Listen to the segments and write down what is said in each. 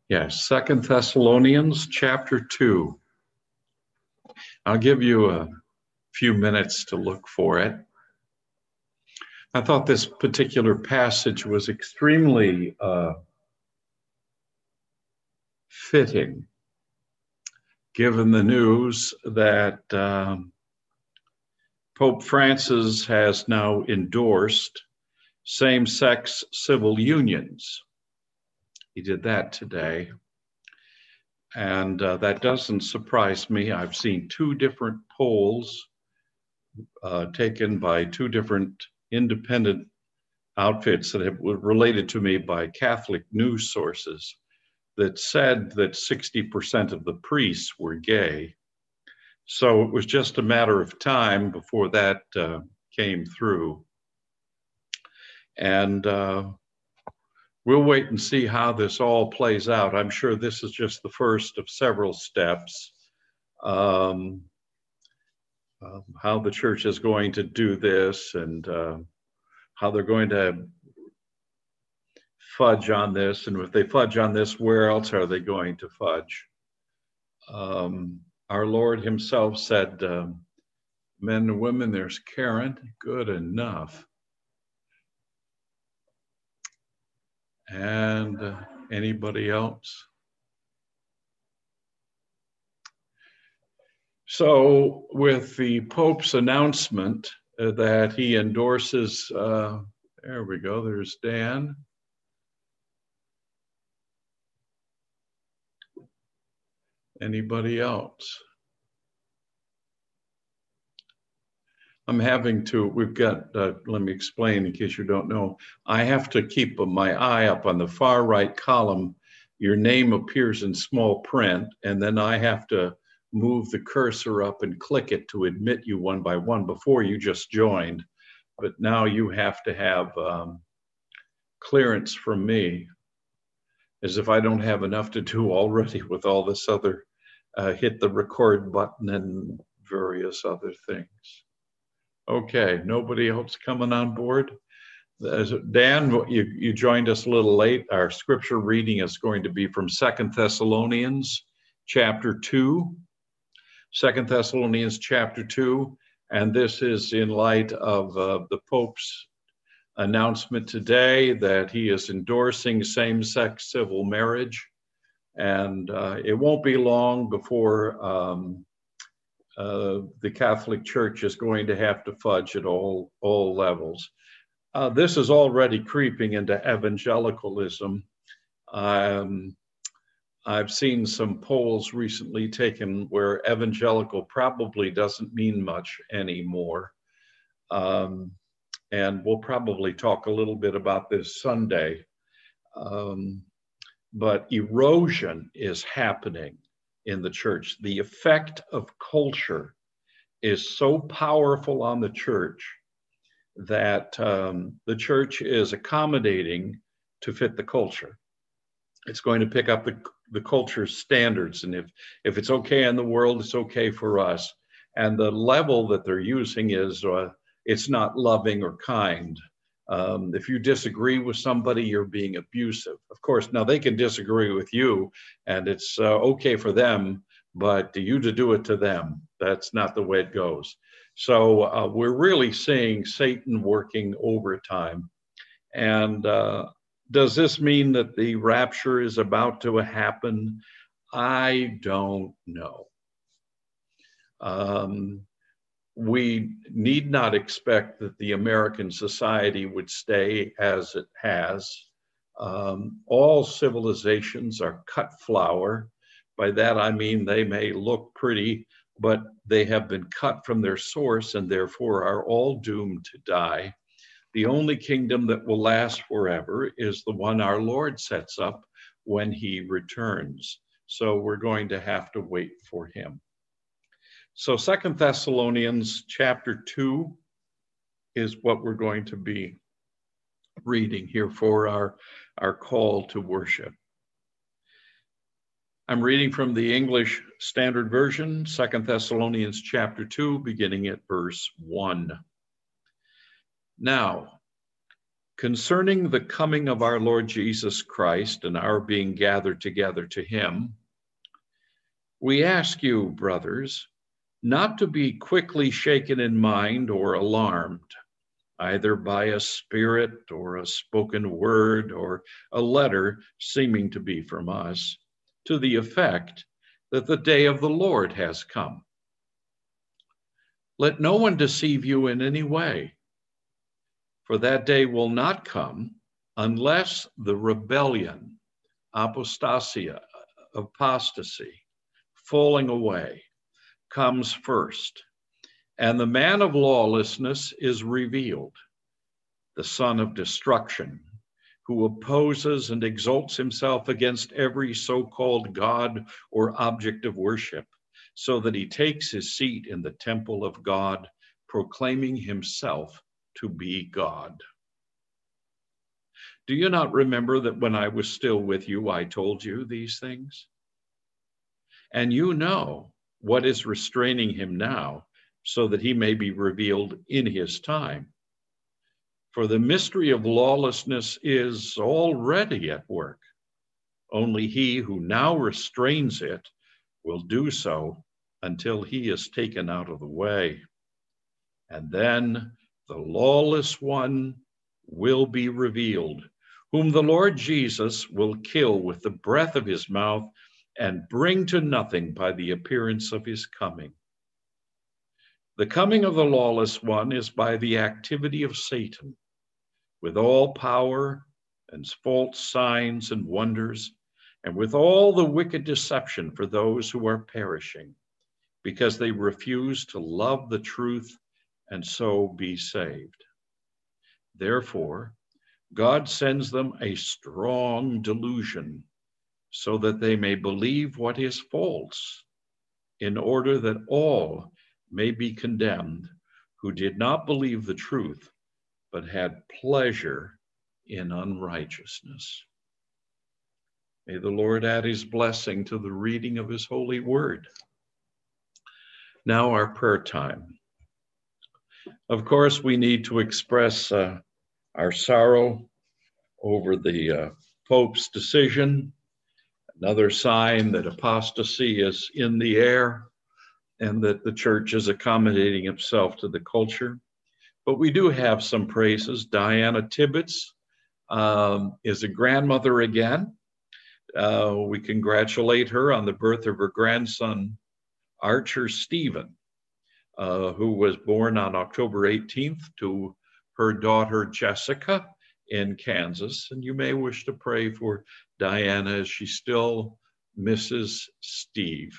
Yes, Second Thessalonians chapter 2. I'll give you a few minutes to look for it. I thought this particular passage was extremely fitting, given the news that Pope Francis has now endorsed same-sex civil unions. He did that today. And that doesn't surprise me. I've seen two different polls taken by two different independent outfits that were related to me by Catholic news sources that said that 60% of the priests were gay. So it was just a matter of time before that came through. And we'll wait and see how this all plays out. I'm sure this is just the first of several steps. How the church is going to do this and how they're going to fudge on this. And if they fudge on this, where else are they going to fudge? Our Lord himself said, men and women, there's Karen, good enough. And anybody else? So with the Pope's announcement that he endorses, there we go, there's Dan. Anybody else? I'm having to, we've got, let me explain in case you don't know, I have to keep my eye up on the far right column. Your name appears in small print, and then I have to move the cursor up and click it to admit you one by one. Before you just joined, but now you have to have clearance from me, as if I don't have enough to do already with all this other, hit the record button and various other things. Okay, nobody else coming on board? Dan, you joined us a little late. Our scripture reading is going to be from 2 Thessalonians chapter 2. 2 Thessalonians chapter 2, and this is in light of the Pope's announcement today that he is endorsing same-sex civil marriage. And it won't be long before the Catholic Church is going to have to fudge at all levels. This is already creeping into evangelicalism. I've seen some polls recently taken where evangelical probably doesn't mean much anymore. And we'll probably talk a little bit about this Sunday. But erosion is happening in the church. The effect of culture is so powerful on the church that the church is accommodating to fit the culture. It's going to pick up the culture's standards. And if it's okay in the world, it's okay for us. And the level that they're using is, it's not loving or kind. If you disagree with somebody, you're being abusive. Of course, now they can disagree with you and it's okay for them, but you to do it to them, that's not the way it goes. So we're really seeing Satan working overtime. And does this mean that the rapture is about to happen? I don't know. We need not expect that the American society would stay as it has. All civilizations are cut flower. By that I mean they may look pretty, but they have been cut from their source and therefore are all doomed to die. The only kingdom that will last forever is the one our Lord sets up when he returns. So we're going to have to wait for him. So 2 Thessalonians chapter 2 is what we're going to be reading here for our call to worship. I'm reading from the English Standard Version, 2 Thessalonians chapter 2, beginning at verse 1. Now, Concerning the coming of our Lord Jesus Christ and our being gathered together to him, we ask you, brothers, not to be quickly shaken in mind or alarmed, either by a spirit or a spoken word or a letter seeming to be from us, to the effect that the day of the Lord has come. Let no one deceive you in any way, for that day will not come unless the rebellion, apostasia, apostasy, falling away, comes first, and the man of lawlessness is revealed, the son of destruction, who opposes and exalts himself against every so-called God or object of worship, so that he takes his seat in the temple of God, proclaiming himself to be God. Do you not remember that when I was still with you, I told you these things? And you know what is restraining him now, so that he may be revealed in his time. For the mystery of lawlessness is already at work. Only he who now restrains it will do so until he is taken out of the way. And then the lawless one will be revealed, whom the Lord Jesus will kill with the breath of his mouth and bring to nothing by the appearance of his coming. The coming of the lawless one is by the activity of Satan, with all power and false signs and wonders, and with all the wicked deception for those who are perishing, because they refuse to love the truth and so be saved. Therefore, God sends them a strong delusion, so that they may believe what is false, in order that all may be condemned who did not believe the truth, but had pleasure in unrighteousness. May the Lord add his blessing to the reading of his holy word. Now our prayer time. Of course, we need to express our sorrow over the Pope's decision, another sign that apostasy is in the air and that the church is accommodating itself to the culture. But we do have some praises. Diana Tibbetts is a grandmother again. We congratulate her on the birth of her grandson, Archer Stephen, who was born on October 18th to her daughter, Jessica, in Kansas. And you may wish to pray for Diana as she still misses Steve.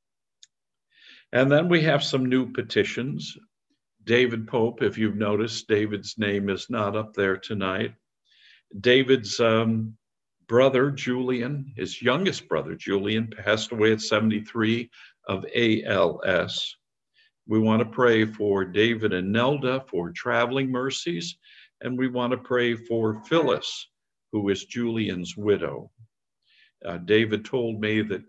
And then we have some new petitions. David Pope, if you've noticed, David's name is not up there tonight. David's brother, Julian, his youngest brother, Julian, passed away at 73 of ALS. We want to pray for David and Nelda for traveling mercies, and we want to pray for Phyllis, who is Julian's widow. David told me that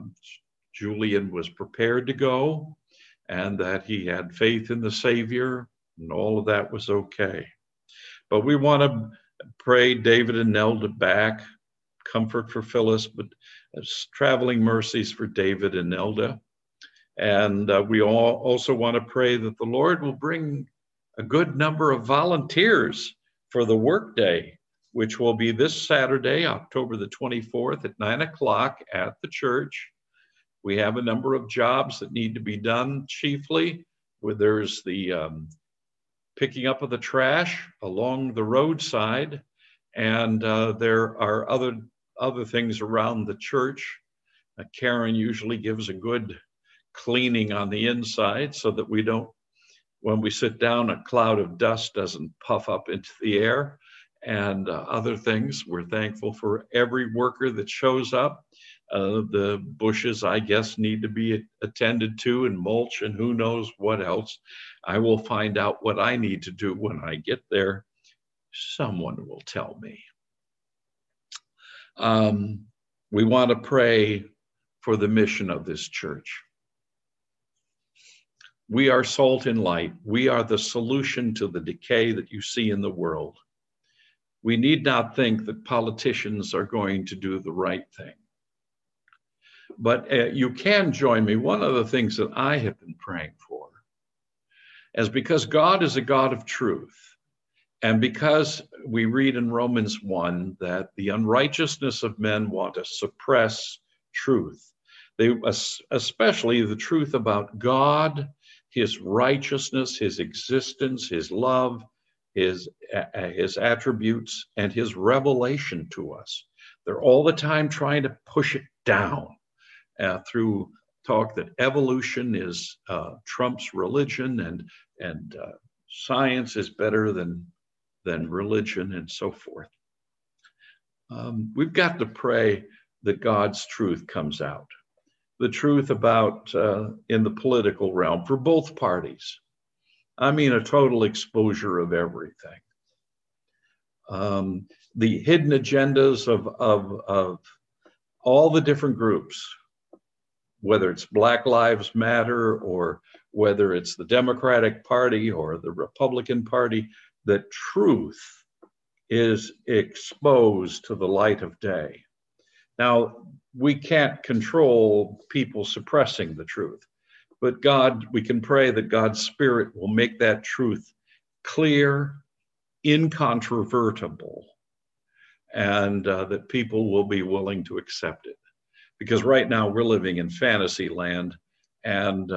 Julian was prepared to go and that he had faith in the Savior, and all of that was okay. But we want to pray David and Nelda back, comfort for Phyllis, but traveling mercies for David and Nelda. And we all also want to pray that the Lord will bring a good number of volunteers for the workday, which will be this Saturday, October the 24th at 9 o'clock at the church. We have a number of jobs that need to be done, chiefly where there's the picking up of the trash along the roadside, and there are other things around the church. Karen usually gives a good cleaning on the inside so that we don't, when we sit down, a cloud of dust doesn't puff up into the air, and other things. We're thankful for every worker that shows up. The bushes, I guess, need to be attended to, and mulch, and who knows what else. I will find out what I need to do when I get there. Someone will tell me. We want to pray for the mission of this church. We are salt and light. We are the solution to the decay that you see in the world. We need not think that politicians are going to do the right thing. But you can join me. One of the things that I have been praying for is because God is a God of truth. And because we read in Romans 1 that the unrighteousness of men want to suppress truth, especially the truth about God, his righteousness, his existence, his love, his attributes, and his revelation to us. They're all the time trying to push it down through talk that evolution is trumps religion and science is better than religion and so forth. We've got to pray that God's truth comes out. The truth about in the political realm for both parties. I mean, a total exposure of everything. The hidden agendas of all the different groups, whether it's Black Lives Matter or whether it's the Democratic Party or the Republican Party, that truth is exposed to the light of day. Now, we can't control people suppressing the truth, but God, we can pray that God's Spirit will make that truth clear, incontrovertible, and that people will be willing to accept it. Because right now we're living in fantasy land, and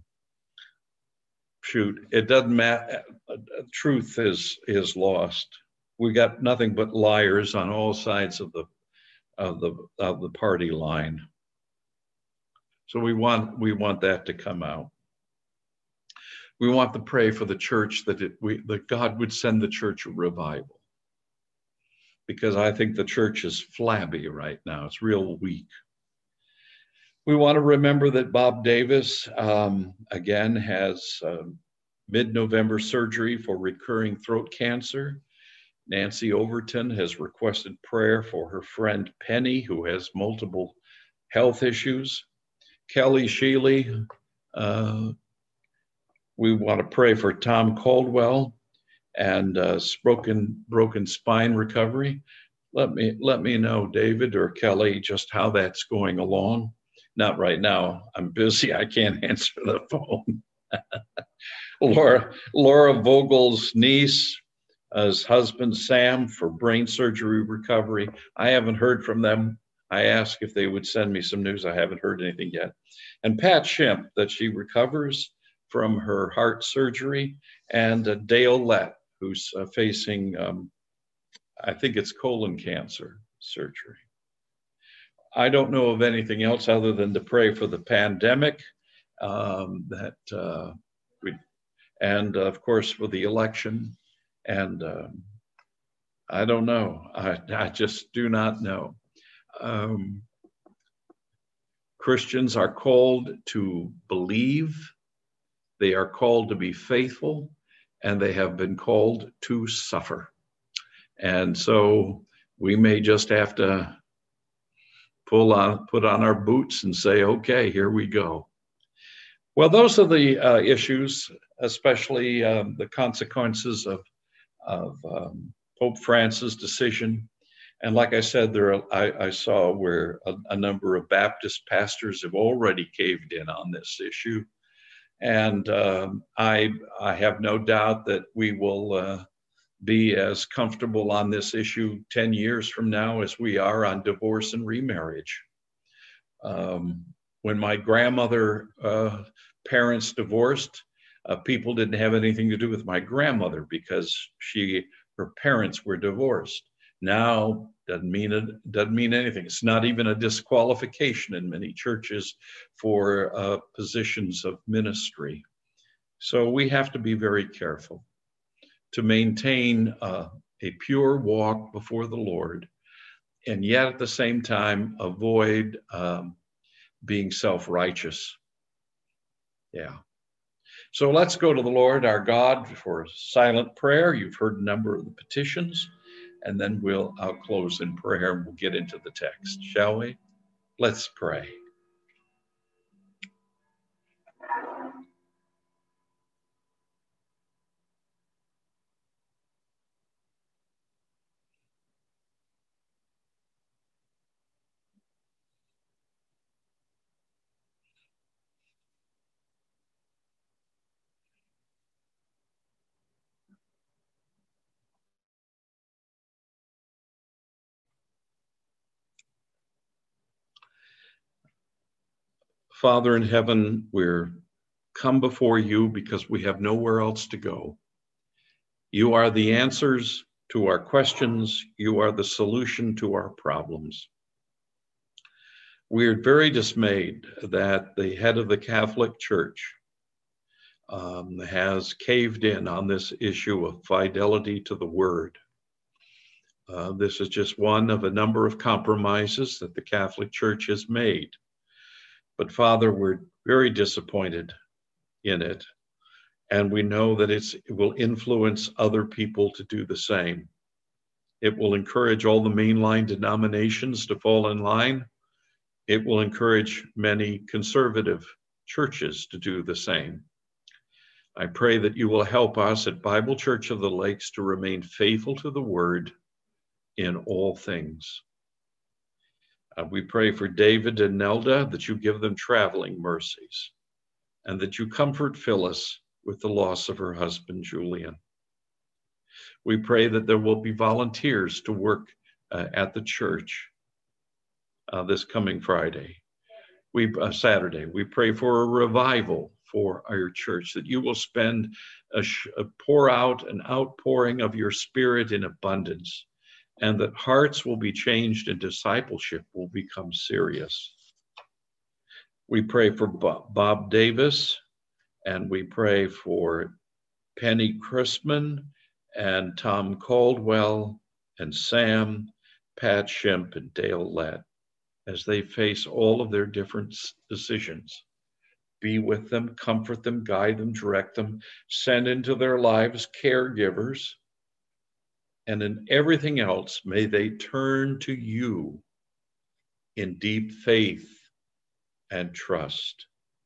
it doesn't matter. Truth is lost. We got nothing but liars on all sides of the party line. So we want that to come out. We want to pray for the church that God would send the church a revival. Because I think the church is flabby right now. It's real weak. We want to remember that Bob Davis, again, has mid-November surgery for recurring throat cancer. Nancy Overton has requested prayer for her friend Penny, who has multiple health issues. Kelly Sheely, we want to pray for Tom Caldwell and broken spine recovery. Let me know, David or Kelly, just how that's going along. Not right now. I'm busy. I can't answer the phone. Laura Vogel's niece, his husband Sam, for brain surgery recovery. I haven't heard from them. I asked if they would send me some news. I haven't heard anything yet. And Pat Shimp, that she recovers from her heart surgery, and Dale Lett, who's facing, I think it's colon cancer surgery. I don't know of anything else other than to pray for the pandemic, and of course for the election. And I don't know. I just do not know. Christians are called to believe. They are called to be faithful, and they have been called to suffer. And so we may just have to put on our boots and say, okay, here we go. Well, those are the issues, especially the consequences of Pope Francis' decision. And like I said, I saw where a number of Baptist pastors have already caved in on this issue. And I have no doubt that we will be as comfortable on this issue 10 years from now as we are on divorce and remarriage. When my grandmother parents divorced, people didn't have anything to do with my grandmother because her parents were divorced. Now doesn't mean anything. It's not even a disqualification in many churches for positions of ministry. So we have to be very careful to maintain a pure walk before the Lord, and yet at the same time avoid being self-righteous. Yeah. So let's go to the Lord our God for silent prayer. You've heard a number of the petitions, and then I'll close in prayer and we'll get into the text, shall we? Let's pray. Father in heaven, we're come before you because we have nowhere else to go. You are the answers to our questions. You are the solution to our problems. We're very dismayed that the head of the Catholic Church has caved in on this issue of fidelity to the word. This is just one of a number of compromises that the Catholic Church has made. But Father, we're very disappointed in it. And we know that it will influence other people to do the same. It will encourage all the mainline denominations to fall in line. It will encourage many conservative churches to do the same. I pray that you will help us at Bible Church of the Lakes to remain faithful to the word in all things. We pray for David and Nelda, that you give them traveling mercies, and that you comfort Phyllis with the loss of her husband, Julian. We pray that there will be volunteers to work at the church this coming Saturday. We pray for a revival for our church, that you will spend pour out an outpouring of your Spirit in abundance, and that hearts will be changed and discipleship will become serious. We pray for Bob Davis, and we pray for Penny Chrisman and Tom Caldwell and Sam, Pat Shemp, and Dale Lett as they face all of their different decisions. Be with them, comfort them, guide them, direct them, send into their lives caregivers, and in everything else, may they turn to you in deep faith and trust.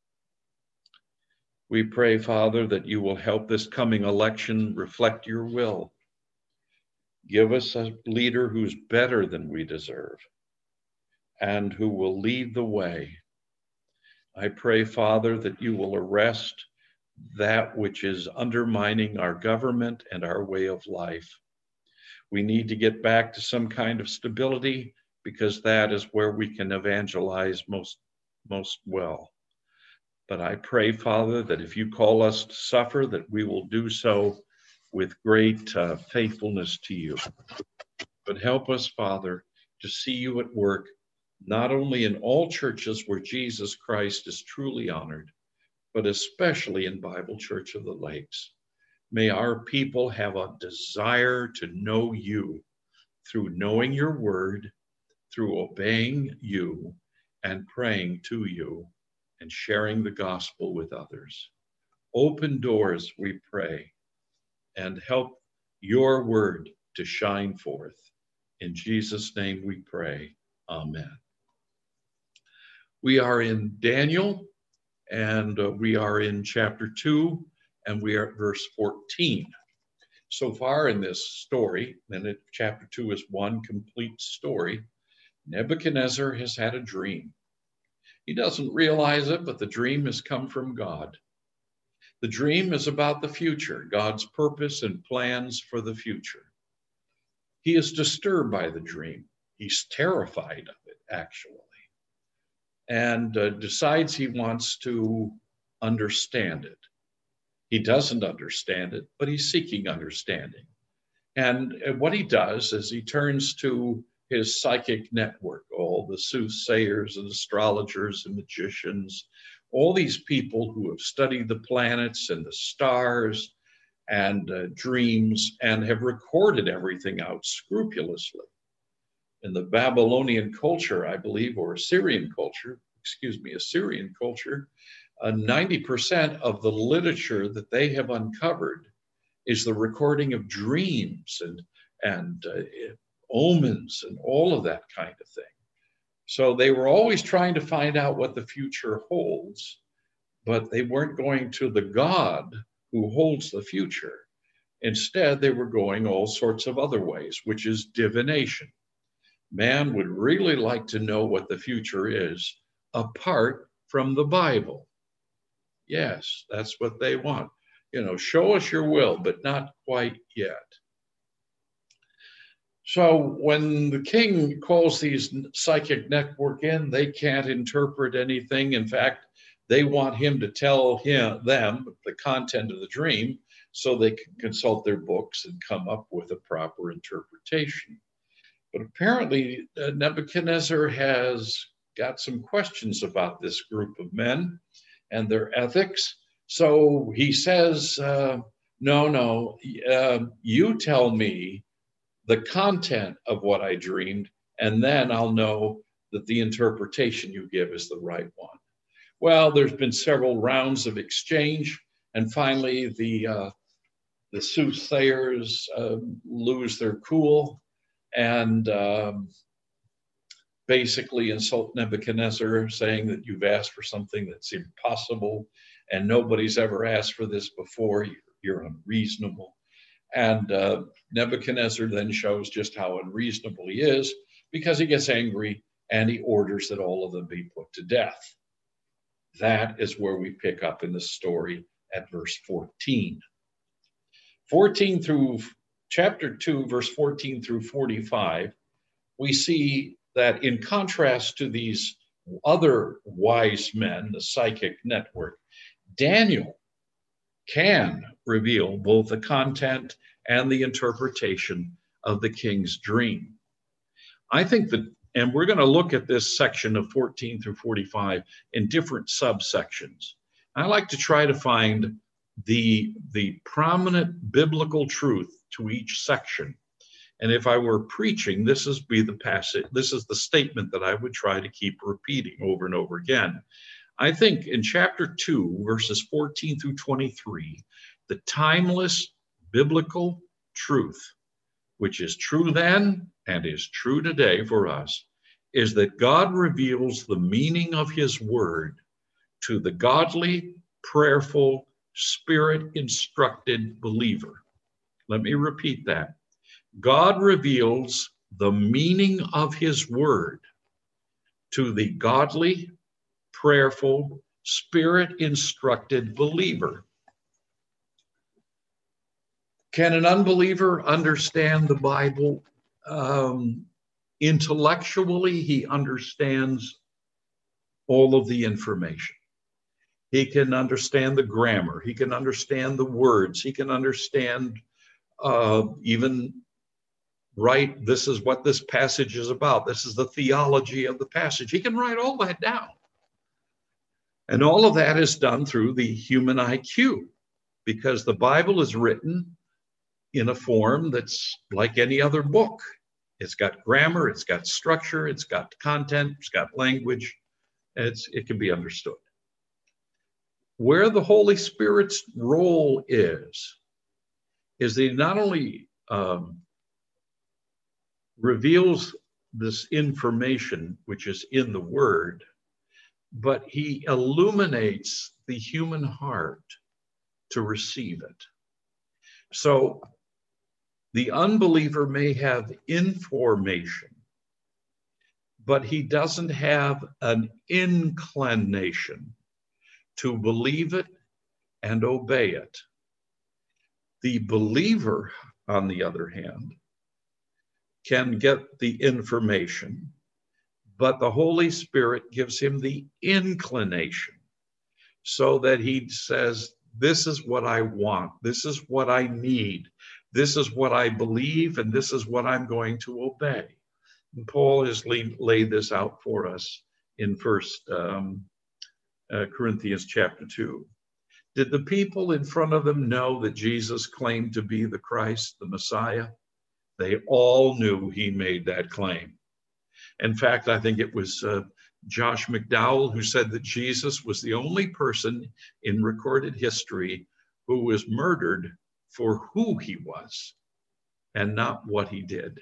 We pray, Father, that you will help this coming election reflect your will. Give us a leader who's better than we deserve and who will lead the way. I pray, Father, that you will arrest that which is undermining our government and our way of life. We need to get back to some kind of stability, because that is where we can evangelize most well. But I pray, Father, that if you call us to suffer, that we will do so with great faithfulness to you. But help us, Father, to see you at work, not only in all churches where Jesus Christ is truly honored, but especially in Bible Church of the Lakes. May our people have a desire to know you through knowing your word, through obeying you and praying to you and sharing the gospel with others. Open doors, we pray, and help your word to shine forth. In Jesus' name we pray. Amen. We are in Daniel, and we are in chapter 2, and we are at verse 14. So far in this story, and chapter 2 is one complete story, Nebuchadnezzar has had a dream. He doesn't realize it, but the dream has come from God. The dream is about the future, God's purpose and plans for the future. He is disturbed by the dream. He's terrified of it, actually, and decides he wants to understand it. He doesn't understand it, but he's seeking understanding. And what he does is he turns to his psychic network, all the soothsayers and astrologers and magicians, all these people who have studied the planets and the stars and dreams and have recorded everything out scrupulously. In the Babylonian culture, I believe, or Assyrian culture, 90% of the literature that they have uncovered is the recording of dreams and omens and all of that kind of thing. So they were always trying to find out what the future holds, but they weren't going to the God who holds the future. Instead, they were going all sorts of other ways, which is divination. Man would really like to know what the future is apart from the Bible. Yes, that's what they want. Show us your will, but not quite yet. So when the king calls these psychic network in, they can't interpret anything. In fact, they want him to tell them the content of the dream so they can consult their books and come up with a proper interpretation. But apparently, Nebuchadnezzar has got some questions about this group of men and their ethics. So he says, no, you tell me the content of what I dreamed, and then I'll know that the interpretation you give is the right one. Well, there's been several rounds of exchange, and finally the soothsayers lose their cool and basically insult Nebuchadnezzar, saying that you've asked for something that's impossible and nobody's ever asked for this before. You're unreasonable. And Nebuchadnezzar then shows just how unreasonable he is, because he gets angry and he orders that all of them be put to death. That is where we pick up in the story at verse 14. Chapter 2, verse 14 through 45, we see that in contrast to these other wise men, the psychic network, Daniel can reveal both the content and the interpretation of the king's dream. I think that, and we're going to look at this section of 14 through 45 in different subsections. I like to try to find the prominent biblical truth to each section. And if I were preaching, this is the statement that I would try to keep repeating over and over again. I think in chapter 2, verses 14 through 23, the timeless biblical truth, which is true then and is true today for us, is that God reveals the meaning of his word to the godly, prayerful, spirit-instructed believer. Let me repeat that. God reveals the meaning of his word to the godly, prayerful, spirit-instructed believer. Can an unbeliever understand the Bible? Intellectually, he understands all of the information. He can understand the grammar. He can understand the words. He can understand even write, this is what this passage is about. This is the theology of the passage. He can write all that down. And all of that is done through the human IQ, because the Bible is written in a form that's like any other book. It's got grammar, it's got structure, it's got content, it's got language. It can be understood. Where the Holy Spirit's role is that he not only reveals this information which is in the Word, but he illuminates the human heart to receive it. So the unbeliever may have information, but he doesn't have an inclination to believe it and obey it. The believer, on the other hand, can get the information, but the Holy Spirit gives him the inclination so that he says, this is what I want, this is what I need, this is what I believe, and this is what I'm going to obey. And Paul has laid this out for us in 1 Corinthians chapter 2. Did the people in front of them know that Jesus claimed to be the Christ, the Messiah? They all knew he made that claim. In fact, I think it was Josh McDowell who said that Jesus was the only person in recorded history who was murdered for who he was and not what he did.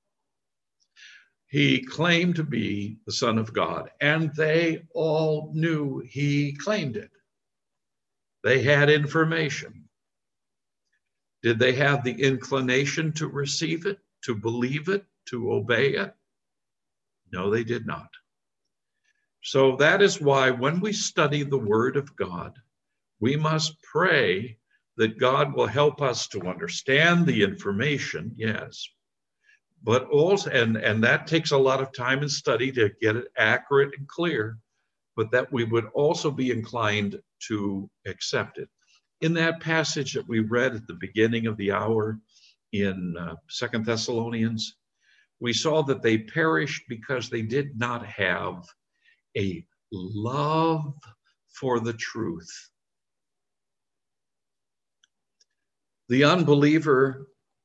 He claimed to be the Son of God, and they all knew he claimed it. They had information. Did they have the inclination to receive it, to believe it, to obey it? No, they did not. So that is why when we study the Word of God, we must pray that God will help us to understand the information, yes, but also, and that takes a lot of time and study to get it accurate and clear, but that we would also be inclined to accept it. In that passage that we read at the beginning of the hour in 2 Thessalonians, we saw that they perished because they did not have a love for the truth. The unbeliever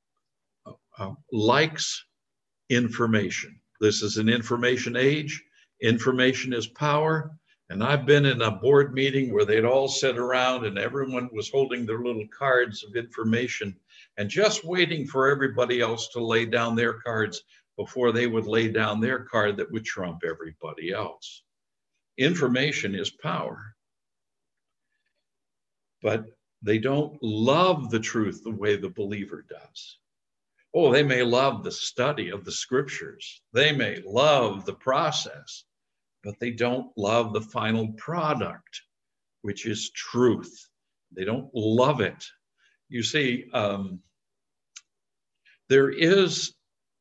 likes information. This is an information age. Information is power. And I've been in a board meeting where they'd all sit around and everyone was holding their little cards of information and just waiting for everybody else to lay down their cards before they would lay down their card that would trump everybody else. Information is power. But they don't love the truth the way the believer does. Oh, they may love the study of the scriptures. They may love the process, but they don't love the final product, which is truth. They don't love it. You see, there is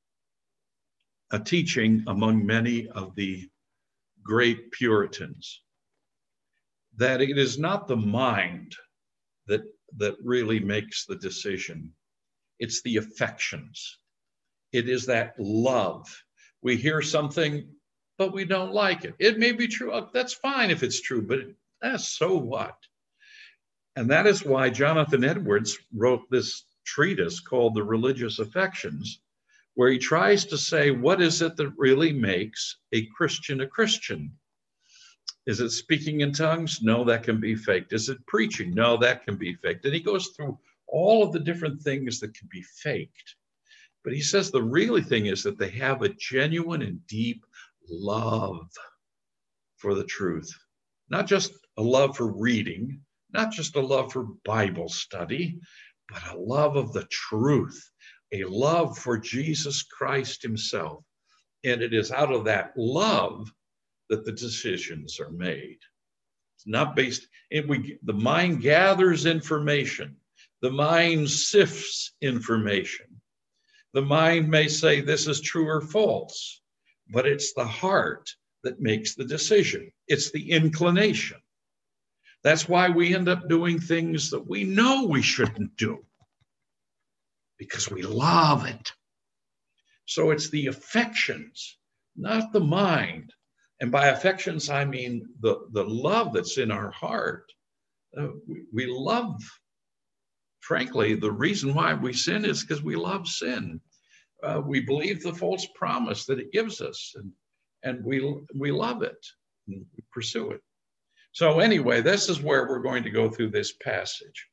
a teaching among many of the great Puritans that it is not the mind that really makes the decision. It's the affections. It is that love. We hear something, but we don't like it. It may be true. Oh, that's fine if it's true, but so what? And that is why Jonathan Edwards wrote this treatise called The Religious Affections, where he tries to say, what is it that really makes a Christian a Christian? Is it speaking in tongues? No, that can be faked. Is it preaching? No, that can be faked. And he goes through all of the different things that can be faked. But he says the really thing is that they have a genuine and deep love for the truth. Not just a love for reading, not just a love for Bible study, but a love of the truth, a love for Jesus Christ himself. And it is out of that love that the decisions are made. It's not based, the mind gathers information. The mind sifts information. The mind may say this is true or false, but it's the heart that makes the decision. It's the inclination. That's why we end up doing things that we know we shouldn't do, because we love it. So it's the affections, not the mind. And by affections, I mean the love that's in our heart. We love, frankly, the reason why we sin is because we love sin. We believe the false promise that it gives us, and we love it, and we pursue it. So anyway, this is where we're going to go through this passage.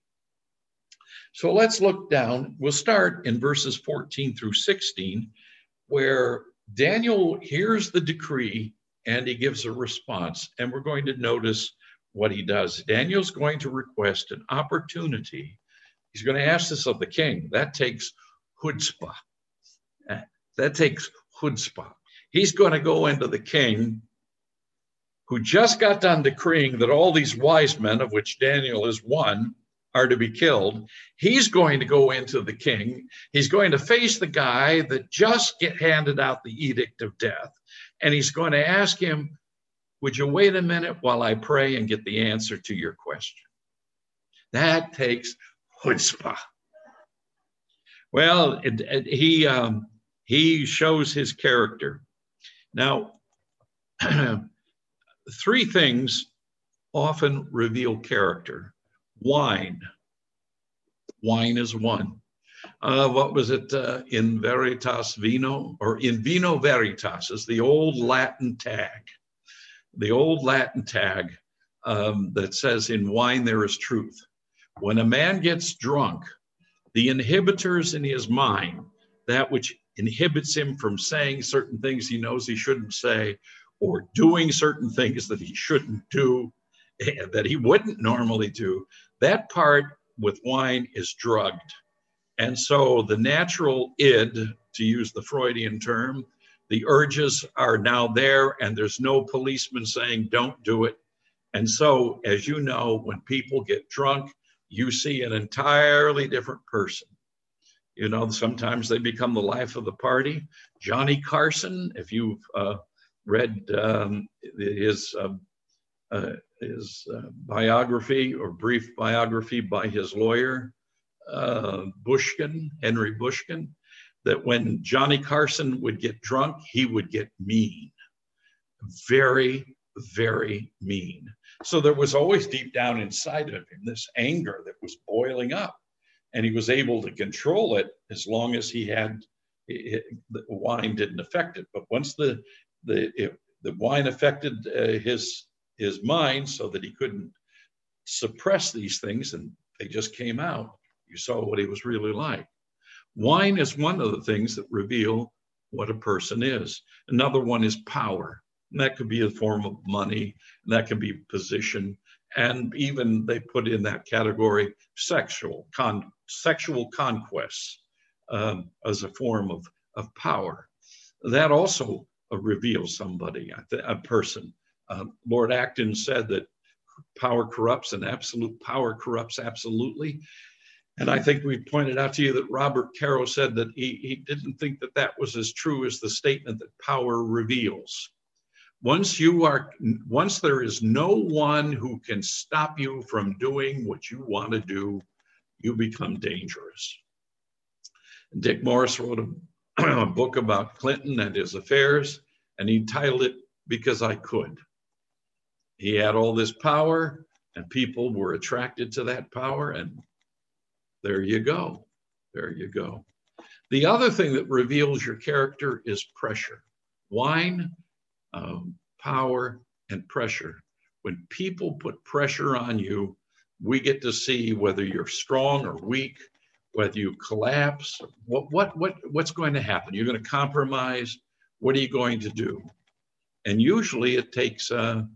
So let's look down. We'll start in verses 14 through 16, where Daniel hears the decree and he gives a response. And we're going to notice what he does. Daniel's going to request an opportunity. He's going to ask this of the king. That takes chutzpah. That takes chutzpah. He's going to go into the king, who just got done decreeing that all these wise men, of which Daniel is one, are to be killed. He's going to go into the king. He's going to face the guy that just handed out the edict of death. And he's going to ask him, would you wait a minute while I pray and get the answer to your question? That takes chutzpah. Well, he shows his character. Now, three things often reveal character. Wine is one. What was it? In veritas vino, or in vino veritas is the old Latin tag. The old Latin tag that says in wine there is truth. When a man gets drunk, the inhibitors in his mind, that which inhibits him from saying certain things he knows he shouldn't say, or doing certain things that he shouldn't do, that he wouldn't normally do, that part with wine is drugged. And so the natural id, to use the Freudian term, the urges are now there, and there's no policeman saying, don't do it. And so, as you know, when people get drunk, you see an entirely different person. You know, sometimes they become the life of the party. Johnny Carson, if you've read his biography or brief biography by his lawyer, Bushkin, Henry Bushkin, that when Johnny Carson would get drunk, he would get mean, very, very mean. So there was always deep down inside of him this anger that was boiling up, and he was able to control it as long as he had the wine didn't affect it. But once the wine affected his mind so that he couldn't suppress these things and they just came out, you saw what he was really like. Wine is one of the things that reveal what a person is. Another one is power. And that could be a form of money, and that can be position, and even they put in that category sexual conquests as a form of power. That also reveals somebody, a person. Lord Acton said that power corrupts and absolute power corrupts absolutely. And I think we pointed out to you that Robert Caro said that he didn't think that that was as true as the statement that power reveals. Once there is no one who can stop you from doing what you want to do, you become dangerous. Dick Morris wrote a book about Clinton and his affairs, and he titled it Because I Could. He had all this power, and people were attracted to that power, and there you go. There you go. The other thing that reveals your character is pressure. Wine, power, and pressure. When people put pressure on you, we get to see whether you're strong or weak, whether you collapse. What's going to happen? You're going to compromise. What are you going to do? And usually it takes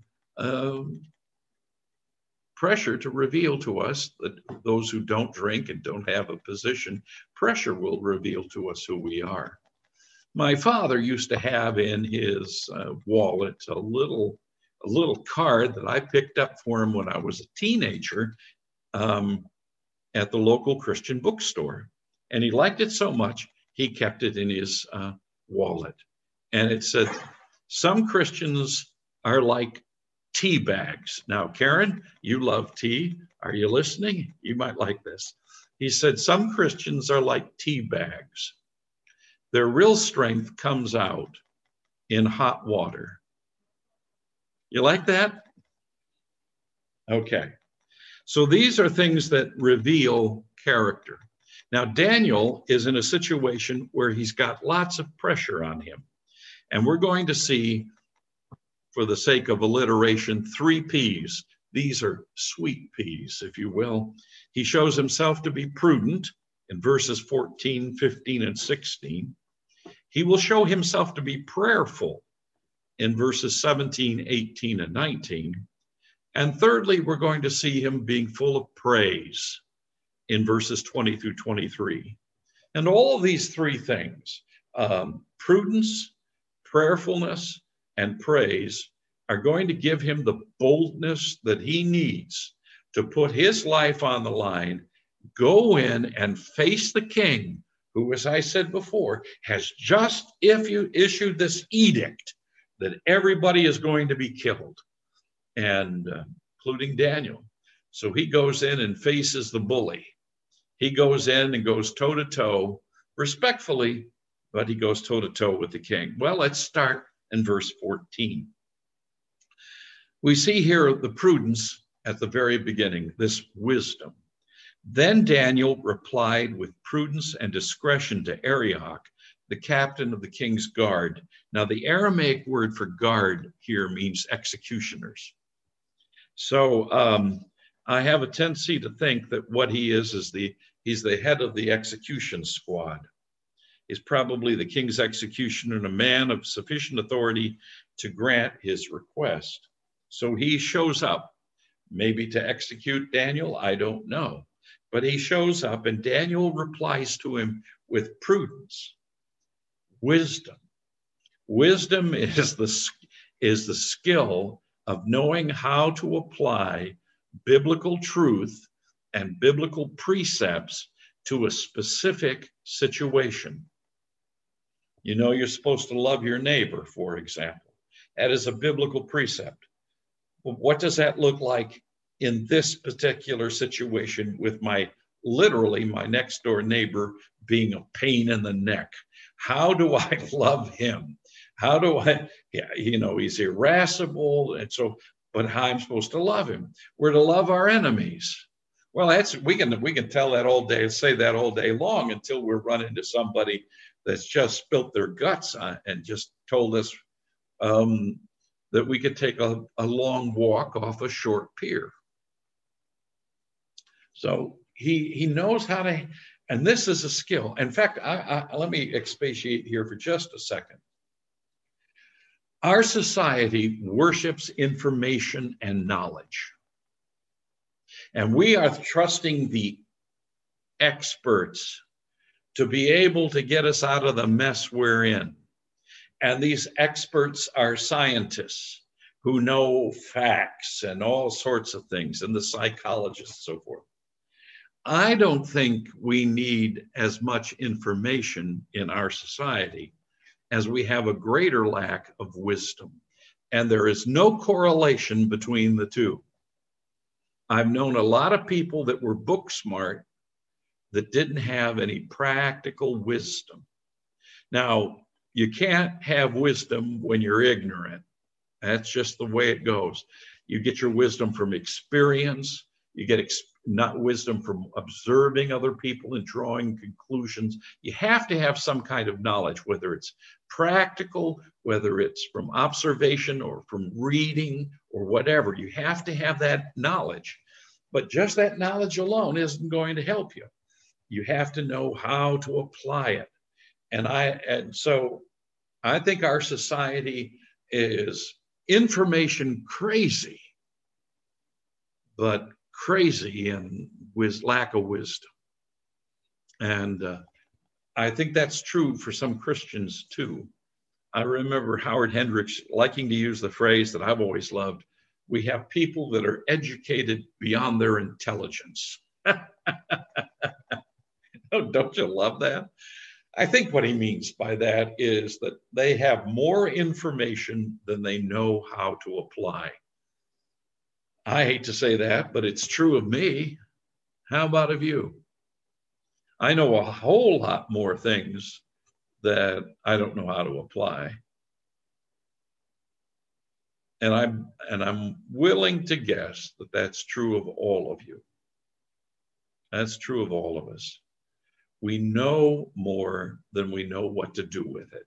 pressure to reveal to us that those who don't drink and don't have a position, pressure will reveal to us who we are. My father used to have in his wallet a little card that I picked up for him when I was a teenager at the local Christian bookstore. And he liked it so much, he kept it in his wallet. And it said, some Christians are like tea bags. Now, Karen, you love tea. Are you listening? You might like this. He said, some Christians are like tea bags. Their real strength comes out in hot water. You like that? Okay. So these are things that reveal character. Now, Daniel is in a situation where he's got lots of pressure on him. And we're going to see, for the sake of alliteration, 3 P's. These are sweet peas, if you will. He shows himself to be prudent in verses 14, 15, and 16. He will show himself to be prayerful in verses 17, 18, and 19. And thirdly, we're going to see him being full of praise in verses 20 through 23. And all of these 3 things, prudence, prayerfulness, and praise, are going to give him the boldness that he needs to put his life on the line, go in and face the king, who, as I said before, has just issued this edict that everybody is going to be killed, and including Daniel. So he goes in and faces the bully. He goes in and goes toe-to-toe, respectfully, but he goes toe-to-toe with the king. Well, let's start in verse 14. We see here the prudence at the very beginning, this wisdom. Then Daniel replied with prudence and discretion to Arioch, the captain of the king's guard. Now, the Aramaic word for guard here means executioners. So I have a tendency to think that what he is he's the head of the execution squad. He's probably the king's executioner and a man of sufficient authority to grant his request. So he shows up, maybe to execute Daniel, I don't know. But he shows up, and Daniel replies to him with prudence, wisdom. Wisdom is the skill of knowing how to apply biblical truth and biblical precepts to a specific situation. You know, you're supposed to love your neighbor, for example. That is a biblical precept. Well, what does that look like in this particular situation with literally my next door neighbor being a pain in the neck? How do I love him? How do I, you know, he's irascible, and so, but how I'm supposed to love him? We're to love our enemies. Well, we can tell that all day, say that all day long until we run into somebody that's just spilt their guts on and just told us that we could take a long walk off a short pier. So he knows how to, and this is a skill. In fact, let me expatiate here for just a second. Our society worships information and knowledge. And we are trusting the experts to be able to get us out of the mess we're in. And these experts are scientists who know facts and all sorts of things, and the psychologists and so forth. I don't think we need as much information in our society as we have a greater lack of wisdom. And there is no correlation between the two. I've known a lot of people that were book smart that didn't have any practical wisdom. Now, you can't have wisdom when you're ignorant. That's just the way it goes. You get your wisdom from experience. You get not wisdom from observing other people and drawing conclusions. You have to have some kind of knowledge, whether it's practical, whether it's from observation or from reading or whatever. You have to have that knowledge. But just that knowledge alone isn't going to help you. You have to know how to apply it. And so I think our society is information crazy, but crazy in lack of wisdom. And I think that's true for some Christians too. I remember Howard Hendricks liking to use the phrase that I've always loved: we have people that are educated beyond their intelligence. Oh, don't you love that? I think what he means by that is that they have more information than they know how to apply. I hate to say that, but it's true of me. How about of you? I know a whole lot more things that I don't know how to apply. And I'm willing to guess that that's true of all of you. That's true of all of us. We know more than we know what to do with it.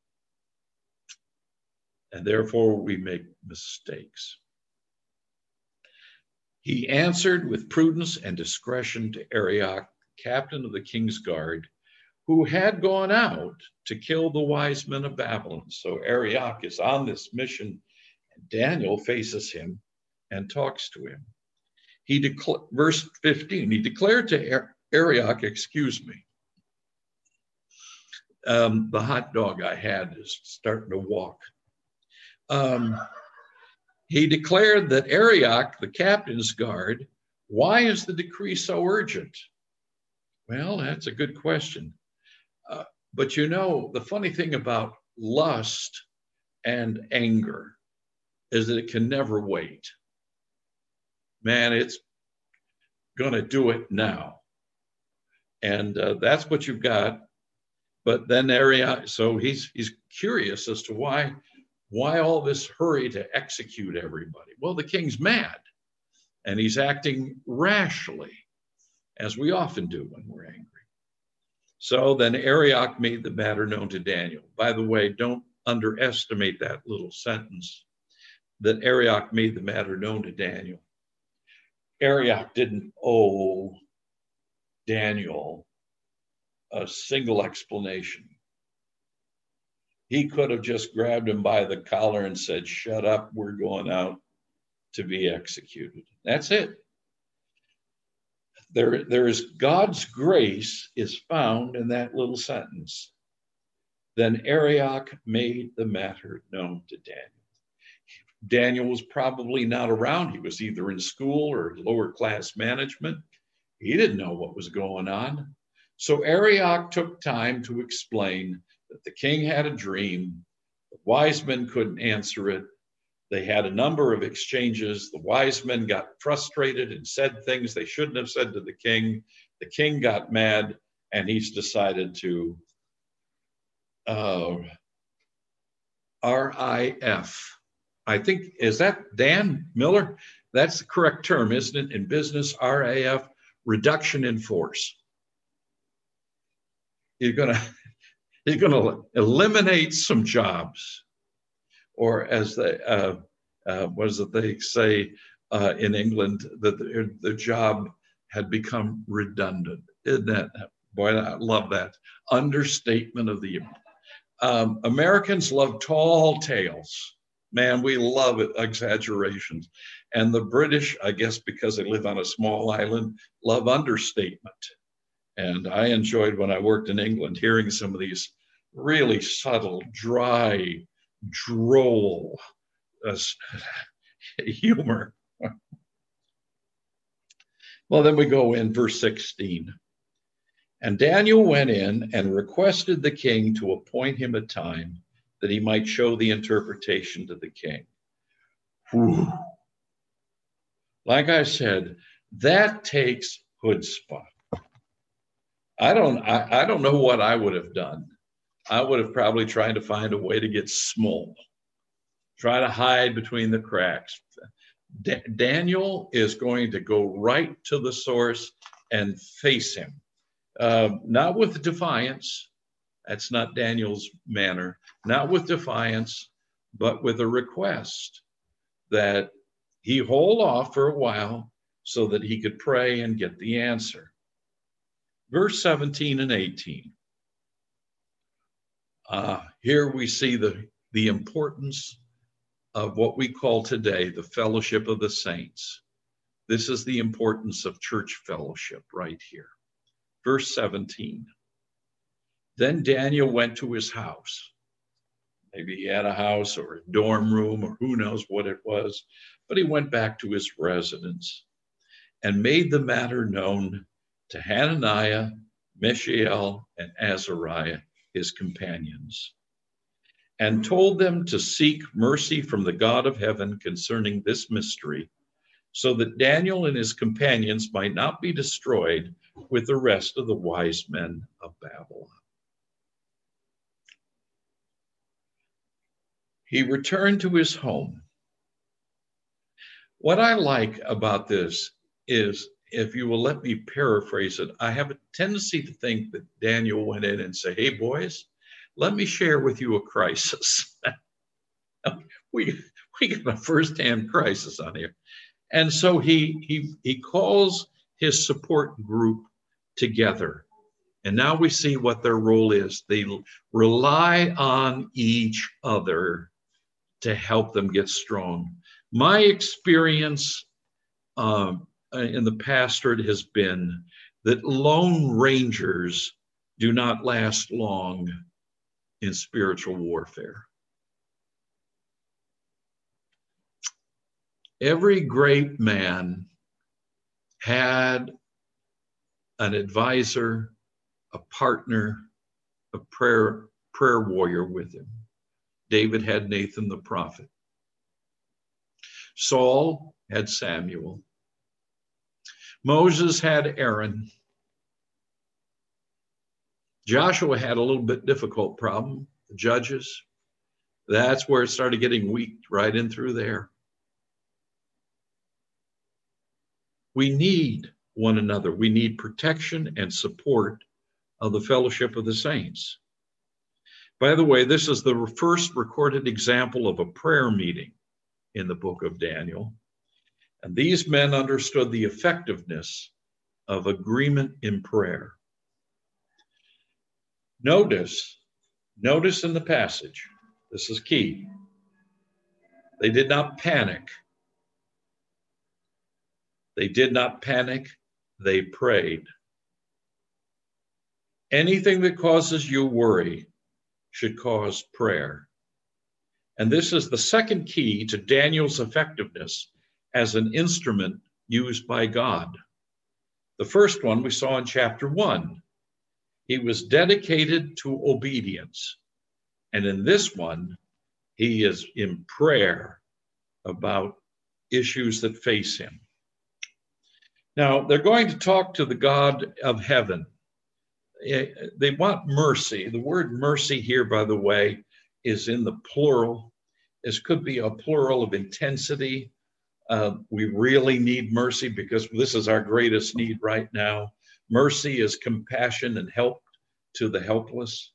And therefore we make mistakes. He answered with prudence and discretion to Arioch, captain of the king's guard, who had gone out to kill the wise men of Babylon. So Arioch is on this mission, and Daniel faces him and talks to him. Verse 15, he declared to Arioch, excuse me, the hot dog I had is starting to walk. He declared that Arioch, the captain's guard, why is the decree so urgent? Well, that's a good question. But you know, the funny thing about lust and anger is that it can never wait. Man, it's going to do it now. And that's what you've got. But then Arioch, so he's curious as to why all this hurry to execute everybody? Well, the king's mad, and he's acting rashly, as we often do when we're angry. So then Arioch made the matter known to Daniel. By the way, don't underestimate that little sentence, that Arioch made the matter known to Daniel. Arioch didn't owe Daniel a single explanation. He could have just grabbed him by the collar and said, shut up, we're going out to be executed. That's it. There is God's grace is found in that little sentence. Then Arioch made the matter known to Daniel. Daniel was probably not around. He was either in school or lower class management. He didn't know what was going on. So Arioch took time to explain that the king had a dream. The wise men couldn't answer it. They had a number of exchanges. The wise men got frustrated and said things they shouldn't have said to the king. The king got mad, and he's decided to RIF. I think, is that Dan Miller? That's the correct term, isn't it? In business, RAF, reduction in force. He's gonna eliminate some jobs, or as they what is it they say in England, that the job had become redundant. Isn't that, boy, I love that understatement of the year. Americans love tall tales. Man, we love it, exaggerations. And the British, I guess because they live on a small island, love understatement. And I enjoyed, when I worked in England, hearing some of these really subtle, dry, droll humor. Well, then we go in verse 16. And Daniel went in and requested the king to appoint him a time that he might show the interpretation to the king. Whew. Like I said, that takes chutzpah. I don't know what I would have done. I would have probably tried to find a way to get small, try to hide between the cracks. Daniel is going to go right to the source and face him. Not with defiance. That's not Daniel's manner. Not with defiance, but with a request that he hold off for a while so that he could pray and get the answer. Verse 17 and 18. Here we see the importance of what we call today the fellowship of the saints. This is the importance of church fellowship right here. Verse 17. Then Daniel went to his house. Maybe he had a house or a dorm room or who knows what it was, but he went back to his residence and made the matter known to Hananiah, Mishael, and Azariah, his companions, and told them to seek mercy from the God of heaven concerning this mystery, so that Daniel and his companions might not be destroyed with the rest of the wise men of Babylon. He returned to his home. What I like about this is, if you will let me paraphrase it, I have a tendency to think that Daniel went in and said, hey, boys, let me share with you a crisis. we got a firsthand crisis on here. And so he calls his support group together. And now we see what their role is. They rely on each other to help them get strong. My experience in the pastorate has been that lone rangers do not last long in spiritual warfare. Every great man had an advisor, a partner, a prayer warrior with him. David had Nathan the prophet. Saul had Samuel. Moses had Aaron. Joshua had a little bit difficult problem, the judges. That's where it started getting weak, right in through there. We need one another. We need protection and support of the fellowship of the saints. By the way, this is the first recorded example of a prayer meeting in the book of Daniel. And these men understood the effectiveness of agreement in prayer. Notice in the passage, this is key. They did not panic. They did not panic. They prayed. Anything that causes you worry should cause prayer. And this is the second key to Daniel's effectiveness as an instrument used by God. The first one we saw in chapter 1. He was dedicated to obedience. And in this one, he is in prayer about issues that face him. Now, they're going to talk to the God of heaven. They want mercy. The word mercy here, by the way, is in the plural. This could be a plural of intensity. We really need mercy because this is our greatest need right now. Mercy is compassion and help to the helpless.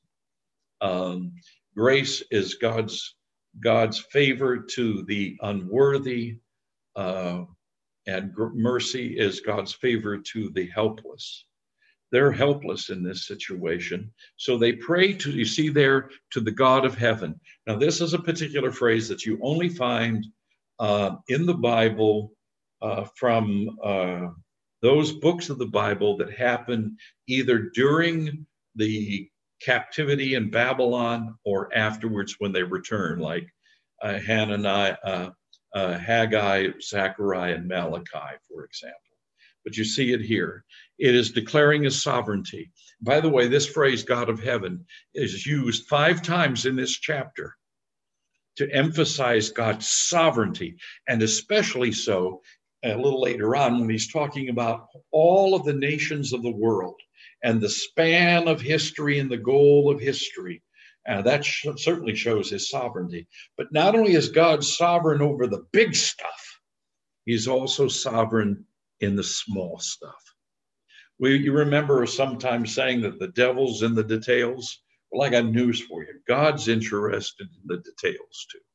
Grace is God's favor to the unworthy, and mercy is God's favor to the helpless. They're helpless in this situation. So they pray to, you see there, to the God of heaven. Now, this is a particular phrase that you only find in the Bible from those books of the Bible that happen either during the captivity in Babylon or afterwards when they return, like Haggai, Zechariah, and Malachi, for example. But you see it here. It is declaring his sovereignty. By the way, this phrase, God of heaven, is used 5 times in this chapter to emphasize God's sovereignty, and especially so a little later on when he's talking about all of the nations of the world and the span of history and the goal of history. That certainly shows his sovereignty. But not only is God sovereign over the big stuff, he's also sovereign in the small stuff. You remember sometimes saying that the devil's in the details? Well, I got news for you. God's interested in the details too.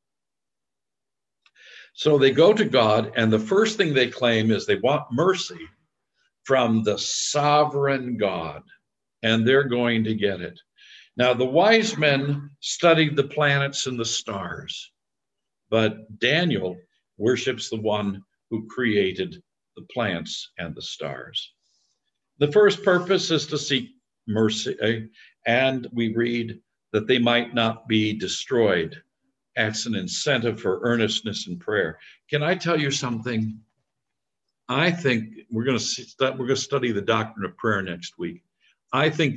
So they go to God, and the first thing they claim is they want mercy from the sovereign God, and they're going to get it. Now, the wise men studied the planets and the stars, but Daniel worships the one who created the plants and the stars. The first purpose is to seek mercy, and we read that they might not be destroyed. That's an incentive for earnestness and prayer. Can I tell you something? I think we're going to study the doctrine of prayer next week. I think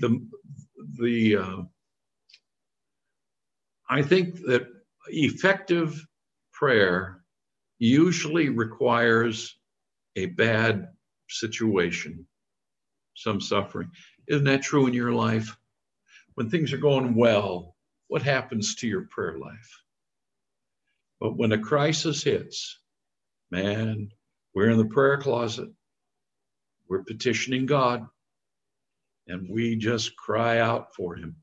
I think that effective prayer usually requires a bad situation, some suffering. Isn't that true in your life? When things are going well, what happens to your prayer life? But when a crisis hits, man, we're in the prayer closet. We're petitioning God, and we just cry out for him.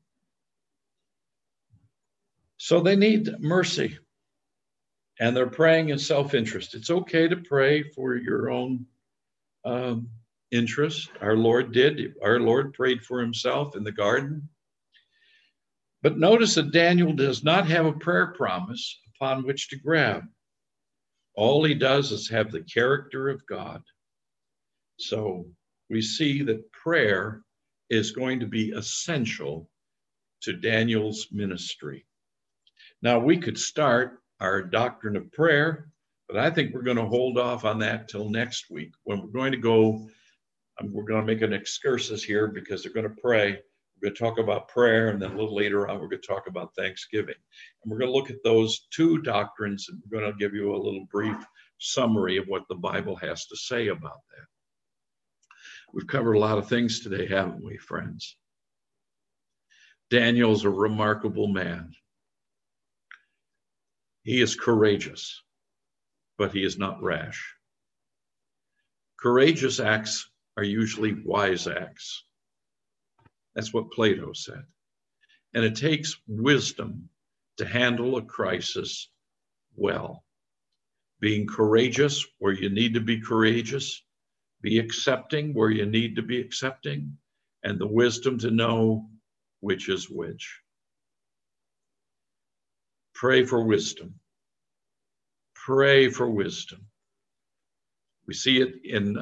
So they need mercy, and they're praying in self-interest. It's okay to pray for your own interest. Our Lord did. Our Lord prayed for himself in the garden. But notice that Daniel does not have a prayer promise upon which to grab. All he does is have the character of God. So we see that prayer is going to be essential to Daniel's ministry. Now, we could start our doctrine of prayer, but I think we're going to hold off on that till next week when we're going to go. We're going to make an excursus here because they're going to pray. We're going to talk about prayer, and then a little later on, we're going to talk about Thanksgiving. And we're going to look at those 2 doctrines, and we're going to give you a little brief summary of what the Bible has to say about that. We've covered a lot of things today, haven't we, friends? Daniel's a remarkable man. He is courageous, but he is not rash. Courageous acts are usually wise acts. That's what Plato said. And it takes wisdom to handle a crisis well. Being courageous where you need to be courageous, be accepting where you need to be accepting, and the wisdom to know which is which. Pray for wisdom. Pray for wisdom. We see it in,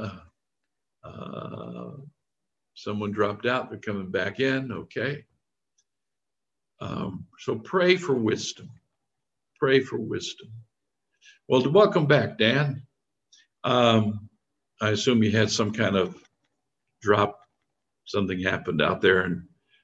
someone dropped out, they're coming back in, okay. So pray for wisdom. Pray for wisdom. Well, welcome back, Dan. I assume you had some kind of drop, something happened out there, and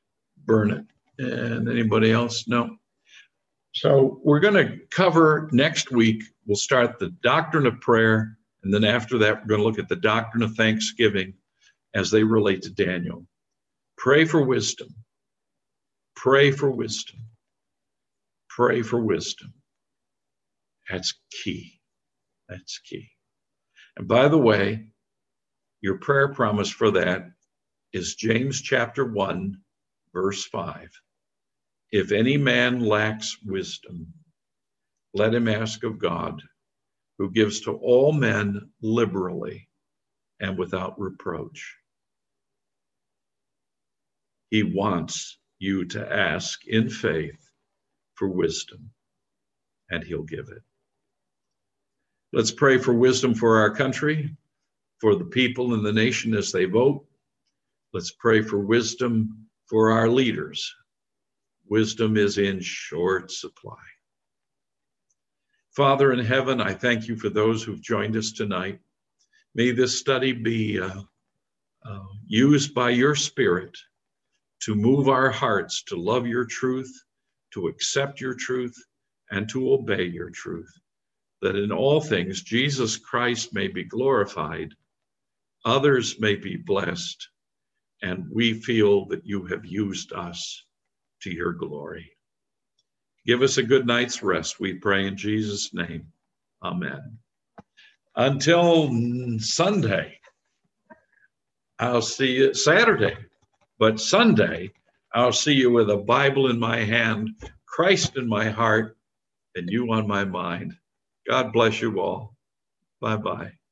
burn it. And anybody else? No. So we're going to cover next week. We'll start the doctrine of prayer. And then after that, we're going to look at the doctrine of thanksgiving as they relate to Daniel. Pray for wisdom. Pray for wisdom. Pray for wisdom. That's key. That's key. And by the way, your prayer promise for that is James chapter 1, verse 5. If any man lacks wisdom, let him ask of God, who gives to all men liberally and without reproach. He wants you to ask in faith for wisdom, and he'll give it. Let's pray for wisdom for our country, for the people in the nation as they vote. Let's pray for wisdom for our leaders. Wisdom is in short supply. Father in heaven, I thank you for those who've joined us tonight. May this study be used by your Spirit to move our hearts to love your truth, to accept your truth, and to obey your truth, that in all things Jesus Christ may be glorified, others may be blessed, and we feel that you have used us to your glory. Give us a good night's rest, we pray in Jesus' name. Amen. Until Sunday, I'll see you Saturday, but Sunday, I'll see you with a Bible in my hand, Christ in my heart, and you on my mind. God bless you all. Bye-bye.